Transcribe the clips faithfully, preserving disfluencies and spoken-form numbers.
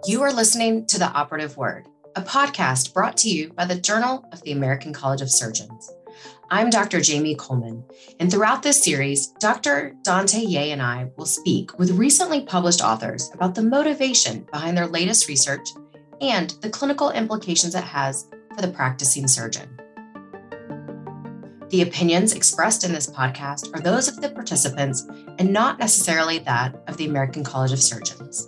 You are listening to The Operative Word, a podcast brought to you by the Journal of the American College of Surgeons. I'm Doctor Jamie Coleman, and throughout this series, Doctor Dante Ye and I will speak with recently published authors about the motivation behind their latest research and the clinical implications it has for the practicing surgeon. The opinions expressed in this podcast are those of the participants and not necessarily that of the American College of Surgeons.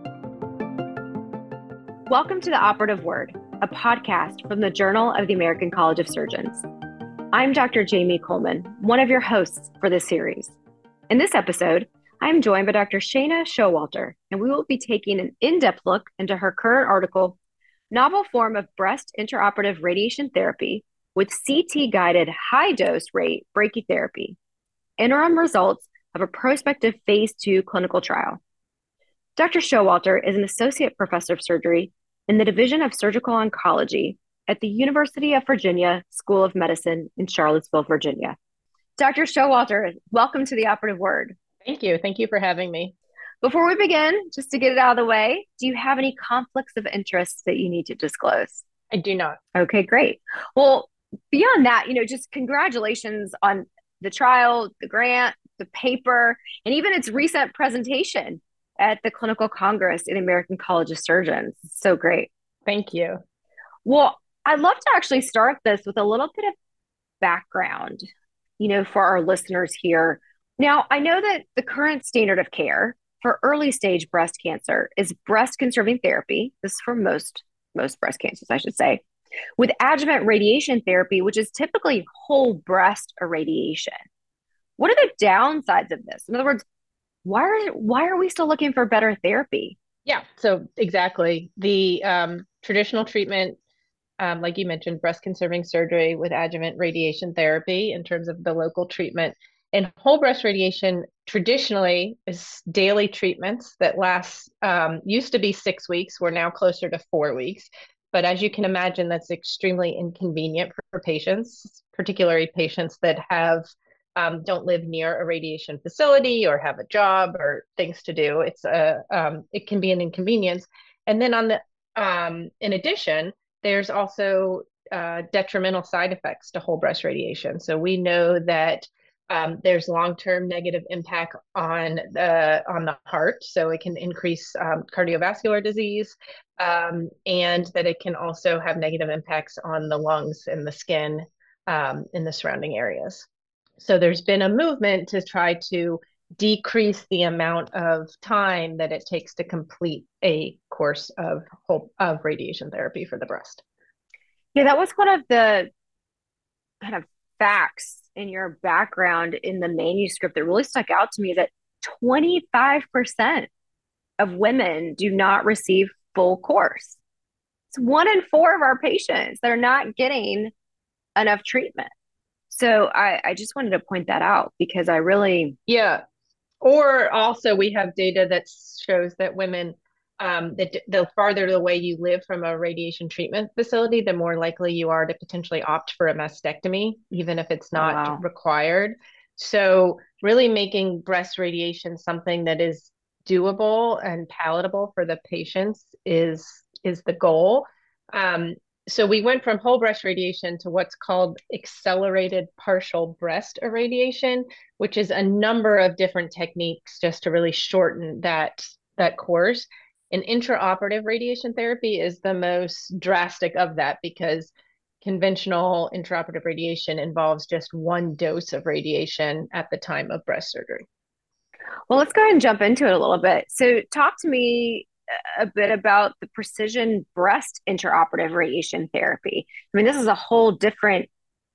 Welcome to The Operative Word, a podcast from the Journal of the American College of Surgeons. I'm Doctor Jamie Coleman, one of your hosts for this series. In this episode, I'm joined by Doctor Shana Showalter, and we will be taking an in-depth look into her current article, Novel Form of Breast Intraoperative Radiation Therapy with C T-Guided High-Dose Rate Brachytherapy, Interim Results of a Prospective Phase two Clinical Trial. Doctor Showalter is an Associate Professor of Surgery in the Division of Surgical Oncology at the University of Virginia School of Medicine in Charlottesville, Virginia. Doctor Showalter, welcome to The Operative Word. Thank you. Thank you for having me. Before we begin, just to get it out of the way, do you have any conflicts of interest that you need to disclose? I do not. Okay, great. Well, beyond that, you know, just congratulations on the trial, the grant, the paper, and even its recent presentation at the Clinical Congress in the American College of Surgeons. So great. Thank you. Well, I'd love to actually start this with a little bit of background, you know, for our listeners here. Now, I know that the current standard of care for early stage breast cancer is breast conserving therapy. This is for most, most breast cancers, I should say, with adjuvant radiation therapy, which is typically whole breast irradiation. What are the downsides of this? In other words, why are, why are we still looking for better therapy? Yeah, so exactly. The um, traditional treatment, um, like you mentioned, breast conserving surgery with adjuvant radiation therapy in terms of the local treatment. And whole breast radiation traditionally is daily treatments that last, um, used to be six weeks. We're now closer to four weeks. But as you can imagine, that's extremely inconvenient for, for patients, particularly patients that have um, don't live near a radiation facility or have a job or things to do. It's a um, it can be an inconvenience. And then on the um, in addition, there's also uh, detrimental side effects to whole breast radiation. So we know that um, there's long-term negative impact on the on the heart. So it can increase um, cardiovascular disease. Um, and that it can also have negative impacts on the lungs and the skin um, in the surrounding areas. So there's been a movement to try to decrease the amount of time that it takes to complete a course of whole, of radiation therapy for the breast. Yeah, that was one of the kind of facts in your background in the manuscript that really stuck out to me, that twenty-five percent of women do not receive full course. It's one in four of our patients that are not getting enough treatment. So I, I just wanted to point that out because I really... Yeah. Or also we have data that shows that women, um, that the farther away you live from a radiation treatment facility, the more likely you are to potentially opt for a mastectomy, even if it's not oh, wow. required. So really making breast radiation something that is doable and palatable for the patients is is the goal. Um, so we went from whole breast radiation to what's called accelerated partial breast irradiation, which is a number of different techniques just to really shorten that that course. And intraoperative radiation therapy is the most drastic of that because conventional intraoperative radiation involves just one dose of radiation at the time of breast surgery. Well, let's go ahead and jump into it a little bit. So talk to me a bit about the precision breast intraoperative radiation therapy. I mean, this is a whole different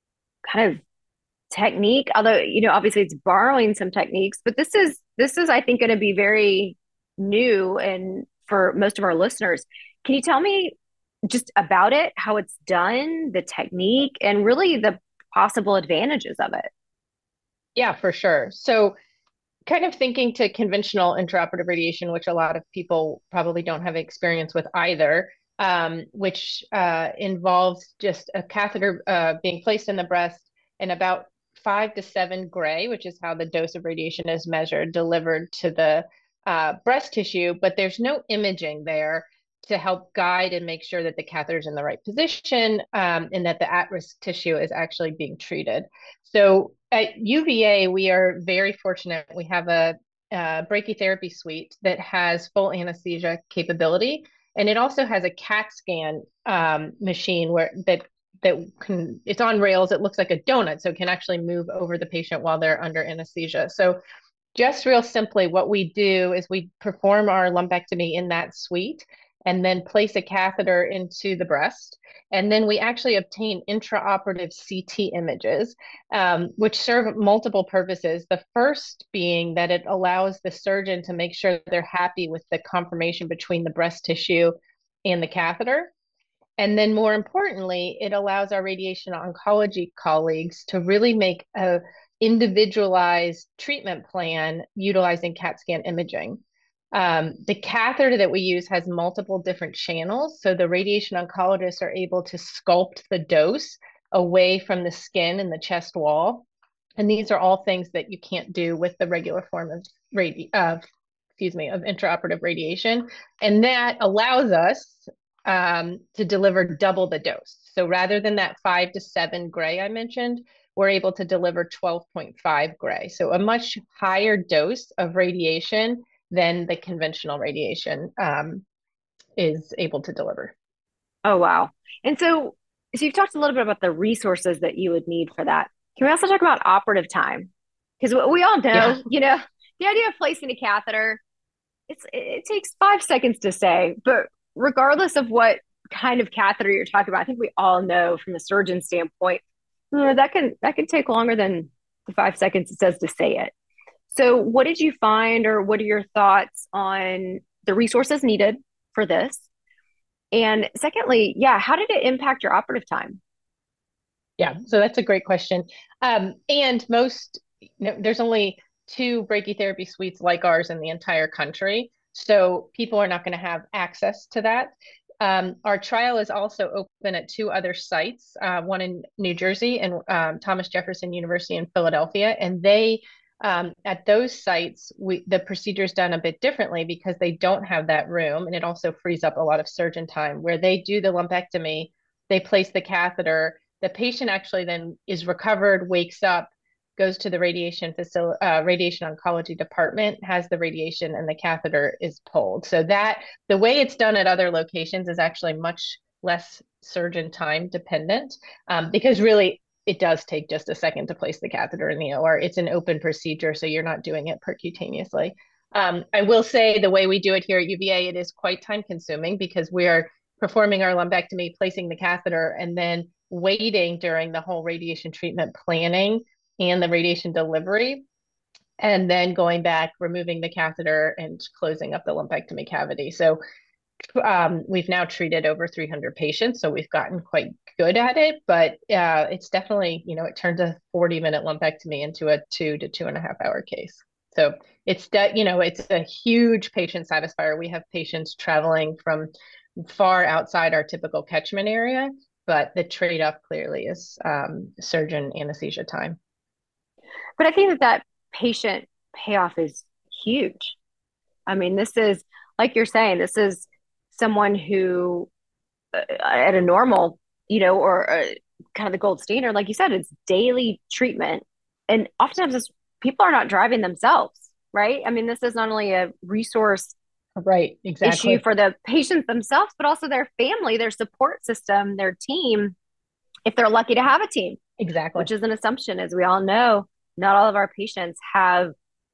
kind of technique, although, you know, obviously it's borrowing some techniques, but this is, this is, I think, going to be very new and for most of our listeners. Can you tell me just about it, how it's done, the technique, and really the possible advantages of it? Yeah, for sure. So kind of thinking to conventional intraoperative radiation, which a lot of people probably don't have experience with either, um, which uh, involves just a catheter uh, being placed in the breast and about five to seven gray, which is how the dose of radiation is measured, delivered to the uh, breast tissue, but there's no imaging there to help guide and make sure that the catheter is in the right position, um, and that the at-risk tissue is actually being treated. So at U V A, we are very fortunate. We have a, a brachytherapy suite that has full anesthesia capability, and it also has a CAT scan um, machine where that that can, it's on rails. It looks like a donut, so it can actually move over the patient while they're under anesthesia. So just real simply, what we do is we perform our lumpectomy in that suite and then place a catheter into the breast. And then we actually obtain intraoperative C T images, um, which serve multiple purposes. The first being that it allows the surgeon to make sure they're happy with the conformation between the breast tissue and the catheter. And then more importantly, it allows our radiation oncology colleagues to really make a individualized treatment plan utilizing CAT scan imaging. Um, the catheter that we use has multiple different channels, so the radiation oncologists are able to sculpt the dose away from the skin and the chest wall. And these are all things that you can't do with the regular form of radi- uh, excuse me, of intraoperative radiation. And that allows us um, to deliver double the dose. So rather than that five to seven gray I mentioned, we're able to deliver twelve point five gray. So a much higher dose of radiation than the conventional radiation um, is able to deliver. Oh, wow. And so, so you've talked a little bit about the resources that you would need for that. Can we also talk about operative time? Because we all know, yeah. you know, the idea of placing a catheter, it's it takes five seconds to say, but regardless of what kind of catheter you're talking about, I think we all know from a surgeon standpoint, you know, that can that can take longer than the five seconds it says to say it. So what did you find, or what are your thoughts on the resources needed for this? And secondly, yeah, how did it impact your operative time? Yeah, so that's a great question. Um, and most, you know, there's only two brachytherapy suites like ours in the entire country. So people are not going to have access to that. Um, our trial is also open at two other sites, uh, one in New Jersey and um, Thomas Jefferson University in Philadelphia. And they, um, at those sites, we, the procedure is done a bit differently because they don't have that room. And it also frees up a lot of surgeon time where they do the lumpectomy, they place the catheter, the patient actually then is recovered, wakes up, goes to the radiation facility, uh, radiation oncology department, has the radiation, and the catheter is pulled. So that the way it's done at other locations is actually much less surgeon time dependent, um, because really it does take just a second to place the catheter in the O R. It's an open procedure, so you're not doing it percutaneously. Um, I will say the way we do it here at U V A, it is quite time consuming because we are performing our lumpectomy, placing the catheter, and then waiting during the whole radiation treatment planning and the radiation delivery, and then going back, removing the catheter and closing up the lumpectomy cavity. So um, we've now treated over three hundred patients, so we've gotten quite good at it, but uh, it's definitely, you know, it turned a forty minute lumpectomy into a two to two and a half hour case. So it's, de- you know, it's a huge patient satisfier. We have patients traveling from far outside our typical catchment area, but the trade-off clearly is um, surgeon anesthesia time. But I think that that patient payoff is huge. I mean, this is, like you're saying, this is someone who uh, at a normal, you know, or uh, kind of the gold standard, like you said, it's daily treatment. And oftentimes this, people are not driving themselves, right? I mean, this is not only a resource right, exactly. issue for the patients themselves, but also their family, their support system, their team, if they're lucky to have a team. Exactly. Which is an assumption, as we all know. Not all of our patients have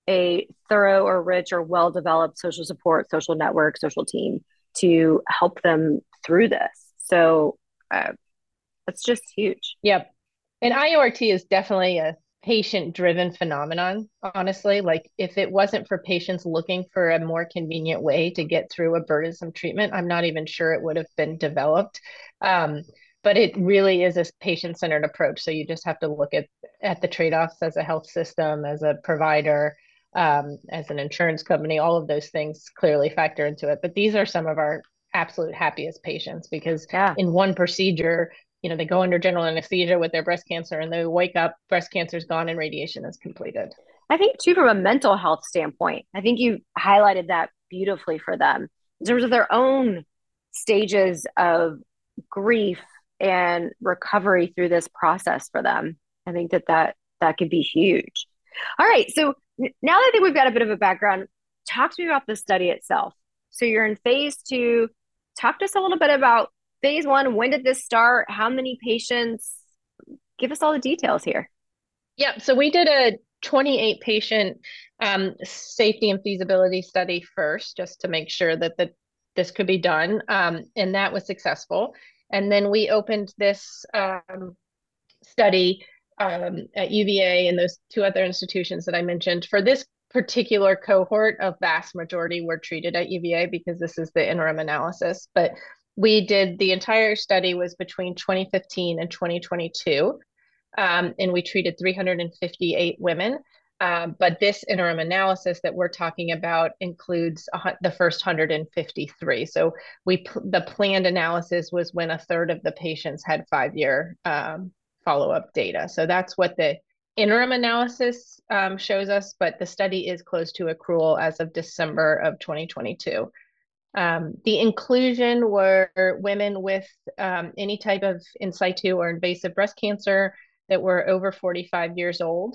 a thorough or rich or well-developed social support, social network, social team to help them through this. So uh, it's just huge. Yep. And I O R T is definitely a patient-driven phenomenon, honestly. Like if it wasn't for patients looking for a more convenient way to get through a burdensome treatment, I'm not even sure it would have been developed. Um, but it really is a patient-centered approach. So you just have to look at, at the trade-offs as a health system, as a provider, um, as an insurance company. All of those things clearly factor into it. But these are some of our absolute happiest patients because yeah. in one procedure, you know, they go under general anesthesia with their breast cancer and they wake up, breast cancer's gone and radiation is completed. I think too, from a mental health standpoint, I think you highlighted that beautifully for them in terms of their own stages of grief and recovery through this process for them. I think that that, that could be huge. All right. So now that I think we've got a bit of a background, talk to me about the study itself. So you're in phase two. Talk to us a little bit about phase one. When did this start? How many patients? Give us all the details here. Yeah. So we did a twenty-eight patient um, safety and feasibility study first, just to make sure that the, this could be done. Um, and that was successful. And then we opened this um, study um, at U V A and those two other institutions that I mentioned. For this particular cohort, a vast majority were treated at U V A because this is the interim analysis. But we did, the entire study was between twenty fifteen and twenty twenty-two. Um, and we treated three hundred fifty-eight women. Um, but this interim analysis that we're talking about includes uh, the first one hundred fifty-three. So we the planned analysis was when a third of the patients had five-year um, follow-up data. So that's what the interim analysis um, shows us, but the study is close to accrual as of December of twenty twenty-two. Um, the inclusion were women with um, any type of in situ or invasive breast cancer that were over forty-five years old,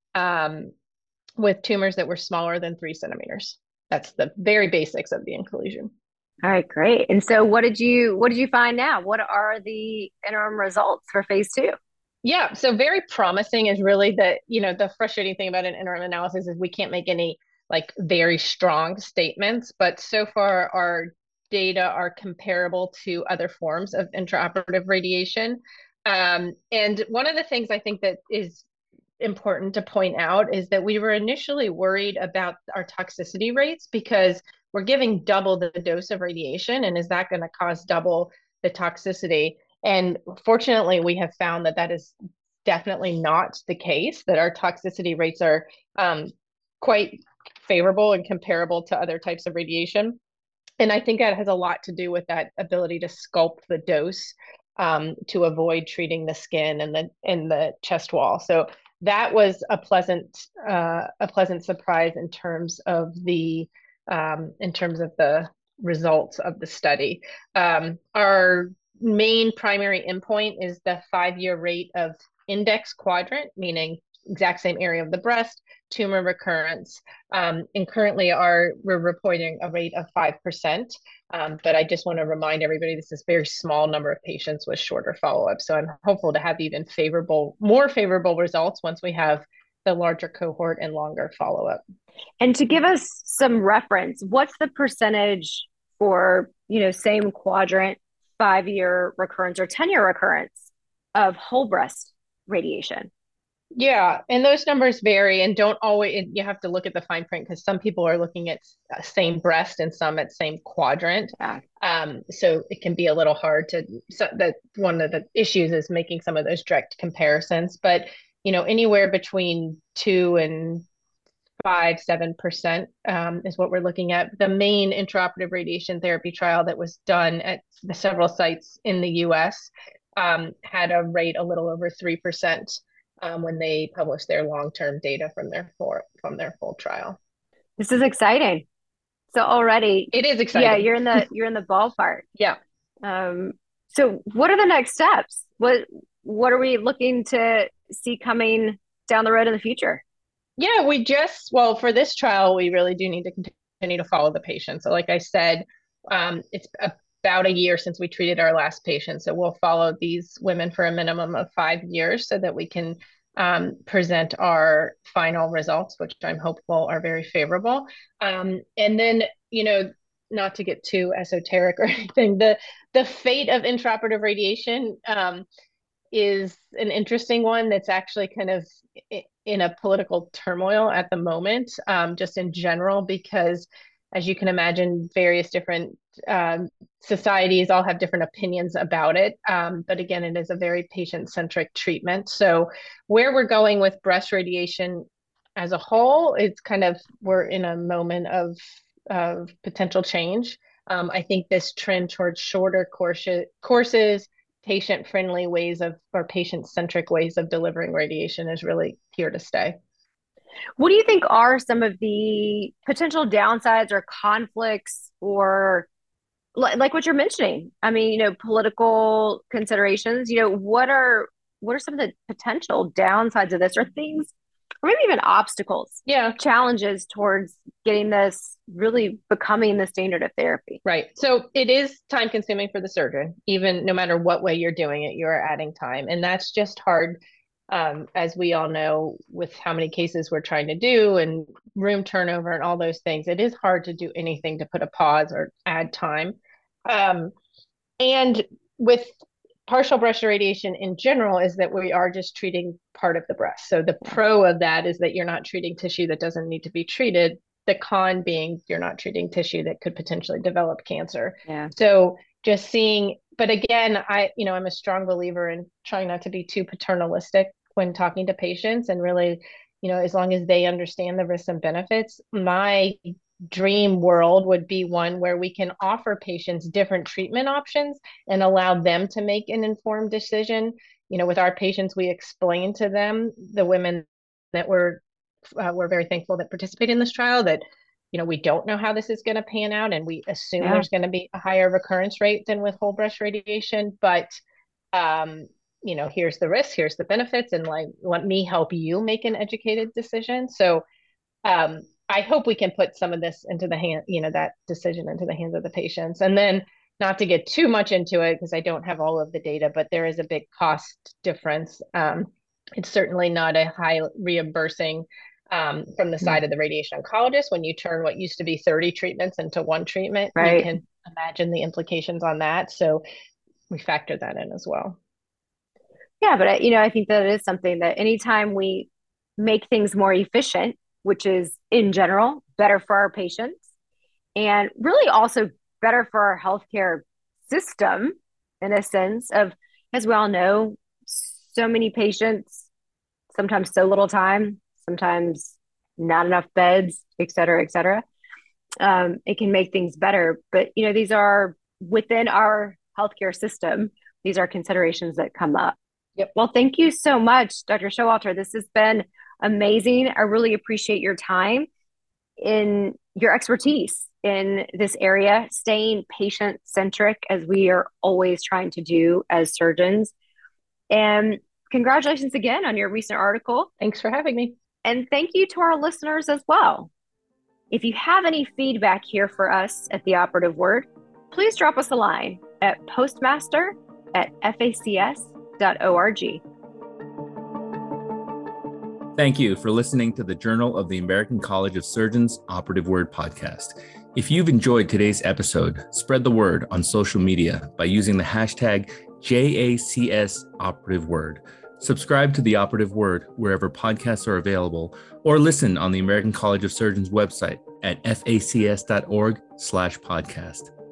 um, with tumors that were smaller than three centimeters. That's the very basics of the inclusion. All right, great. And so what did you, what did you find now? What are the interim results for phase two? Yeah, so very promising is really the, you know, the frustrating thing about an interim analysis is we can't make any like very strong statements, but so far our data are comparable to other forms of intraoperative radiation. Um, and one of the things I think that is important to point out is that we were initially worried about our toxicity rates because we're giving double the dose of radiation, and is that going to cause double the toxicity? And fortunately, we have found that that is definitely not the case, that our toxicity rates are um, quite favorable and comparable to other types of radiation. And I think that has a lot to do with that ability to sculpt the dose um, to avoid treating the skin and the and the chest wall. So that was a pleasant uh, a pleasant surprise in terms of the um, in terms of the results of the study. Um, our main primary endpoint is the five-year rate of index quadrant, meaning exact same area of the breast, tumor recurrence. Um, and currently our, we're reporting a rate of five percent. Um, but I just want to remind everybody, this is a very small number of patients with shorter follow-up. So I'm hopeful to have even favorable, more favorable results once we have the larger cohort and longer follow-up. And to give us some reference, what's the percentage for, you know, same quadrant, five-year recurrence or ten-year recurrence of whole breast radiation? Yeah, and those numbers vary and don't always, you have to look at the fine print because some people are looking at same breast and some at same quadrant. Yeah. Um, so it can be a little hard to, so that one of the issues is making some of those direct comparisons, but you know, anywhere between two and five, seven percent um, is what we're looking at. The main intraoperative radiation therapy trial that was done at the several sites in the U S um, had a rate a little over three percent. Um, when they published their long-term data from their full, from their full trial. This is exciting. So already, it is exciting. Yeah, you're in the you're in the ballpark. Yeah. Um. So, what are the next steps? What What are we looking to see coming down the road in the future? Yeah, we just well for this trial, we really do need to continue to follow the patient. So, like I said, um, it's a about a year since we treated our last patient. So we'll follow these women for a minimum of five years so that we can um, present our final results, which I'm hopeful are very favorable. Um, and then, you know, not to get too esoteric or anything, the, the fate of intraoperative radiation um, is an interesting one that's actually kind of in a political turmoil at the moment, um, just in general, because as you can imagine, various different um, societies all have different opinions about it. Um, but again, it is a very patient-centric treatment. So where we're going with breast radiation as a whole, it's kind of, we're in a moment of, of potential change. Um, I think this trend towards shorter courses, courses patient-friendly ways of, or patient-centric ways of delivering radiation is really here to stay. What do you think are some of the potential downsides or conflicts or li- like what you're mentioning. I mean, you know, political considerations, you know, what are what are some of the potential downsides of this or things or maybe even obstacles, Yeah. challenges towards getting this really becoming the standard of therapy? Right. So it is time consuming for the surgeon, even no matter what way you're doing it, you're adding time. And that's just hard, um, as we all know, with how many cases we're trying to do and room turnover and all those things. It is hard to do anything to put a pause or add time. Um, and with partial breast irradiation in general is that we are just treating part of the breast. So the pro of that is that you're not treating tissue that doesn't need to be treated. The con being you're not treating tissue that could potentially develop cancer. Yeah. So just seeing, but again, I, you know, I'm a strong believer in trying not to be too paternalistic when talking to patients and really, you know, as long as they understand the risks and benefits. My dream world would be one where we can offer patients different treatment options and allow them to make an informed decision. You know, with our patients, we explain to them, the women that were, uh, we're very thankful that participate in this trial, that, you know, we don't know how this is going to pan out, and we assume Yeah. there's going to be a higher recurrence rate than with whole breast radiation, but, um, you know, here's the risks, here's the benefits, and like, let me help you make an educated decision. So, um, I hope we can put some of this into the hand, you know, that decision into the hands of the patients. And then not to get too much into it because I don't have all of the data, but there is a big cost difference. Um, it's certainly not a high reimbursing um, from the side of the radiation oncologist. When you turn what used to be thirty treatments into one treatment, Right. you can imagine the implications on that. So we factor that in as well. Yeah, but I, you know, I think that is something that anytime we make things more efficient, which is in general better for our patients and really also better for our healthcare system in a sense of, as we all know, so many patients, sometimes so little time, sometimes not enough beds, et cetera, et cetera. Um, it can make things better. But, you know, these are within our healthcare system. These are considerations that come up. Yep. Well, thank you so much, Doctor Showalter. This has been amazing. I really appreciate your time in your expertise in this area, staying patient-centric as we are always trying to do as surgeons. And congratulations again on your recent article. Thanks for having me. And thank you to our listeners as well. If you have any feedback here for us at The Operative Word, please drop us a line at postmaster at f a c s dot org. Thank you for listening to the Journal of the American College of Surgeons Operative Word podcast. If you've enjoyed today's episode, spread the word on social media by using the hashtag J A C S Operative Word. Subscribe to the Operative Word wherever podcasts are available, or listen on the American College of Surgeons website at f a c s dot org slash podcast.